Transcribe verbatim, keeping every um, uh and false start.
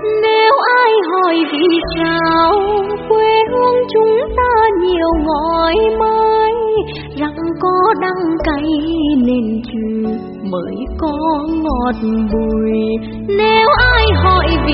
Nếu ai hỏi vì sao quê hương chúng ta nhiều ngói mới, rằng có đắng cay nên trừ mới có ngọt bùi. Nếu ai hỏi